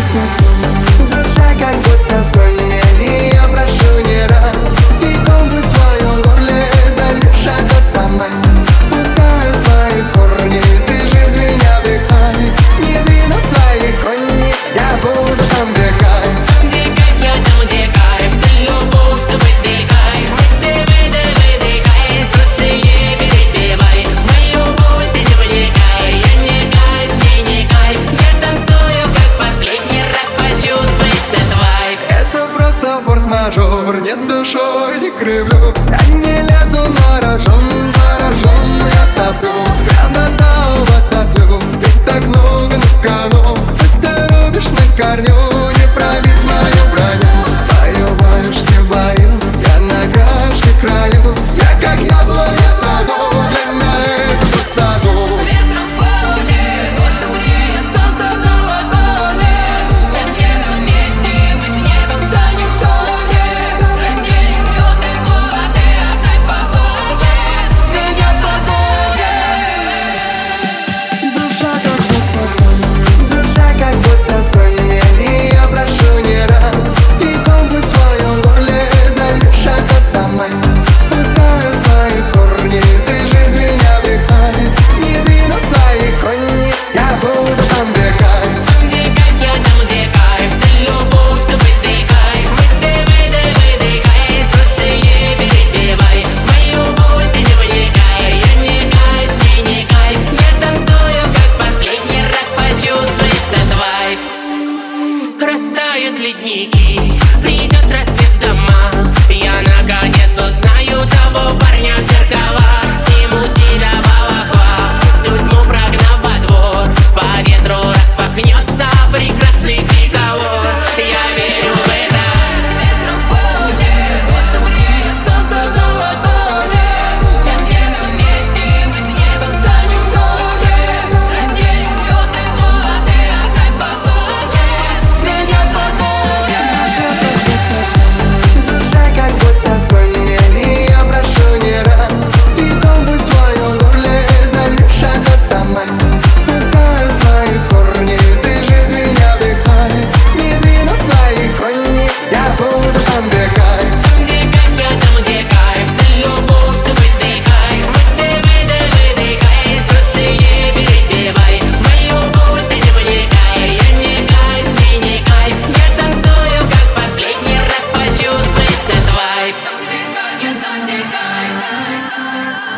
Душа как будто в пламени, я прошу не рад. И губы в своем горле зальешь от томать. Пускаю свои корни, ты жизнь меня вдыхай. Не двину свои кони, я буду там, где кайф. Где кайф, где кайф, ты любовь всю выдыхай. Выдыхай, сосые перепевай. Мою боль ты не вникай, я не кай, с ней не кай. Я танцую, как последний раз, почувствуй этот вайб. Это просто форс-мажор, нет душой, не кривлю. Я не лезу на рожон, поражен, я топлю. Граната потоплю, ты так много на кону. Просто рубишь на корню, не пробить мою броню. Бою, не бою, я на грани краю. Я как яблоня в саду, для меня это посаду. Ветром в поле, ночь угреет, солнце золотое. Я с небом вместе, мы с небом станем в тоне. Разделим звезды годы, оставь в покое. Меня в покое. Душа как будто в пламени, я прошу не рад. И губы в своем горле зальешь от томать. Пускаю свои корни, ты жизнь меня вдыхай. Не двину свои кони, я буду там, где кайф. Где кайф, где кайф, ты любовь всю выдыхай. Выдыхай, сосые перепевай. Мою боль ты не вникай, я не кай, с ней не кай. Я танцую, как последний раз, почувствуй этот вайб. Растают ледники, придет рассвет в дома. Я наконец узнаю того парня в зеркалах. Сниму себя балаклав, всю тьму прогнав во двор. По ветру распахнется прекрасный триколор. Я верю в это. Ветром в поле, ночь угреет, солнце золотое. Я с небом вместе, мы с небом станем в тоне. Разделим звезды годы, оставь в покое. Меня в покое. Душа как будто в пламени, я прошу не рад. И губы в своем горле зальешь от томать. Пускаю свои корни, ты жизнь меня вдыхай. Не двину свои кони, я буду там, где кайф. Где кайф, ты любовь всю выдыхай. Выдыхай, сосые перепевай. Мою боль ты не вникай, я не кай, с ней не кай. Я танцую, как последний раз, почувствуй этот вайб. Там, где кайф.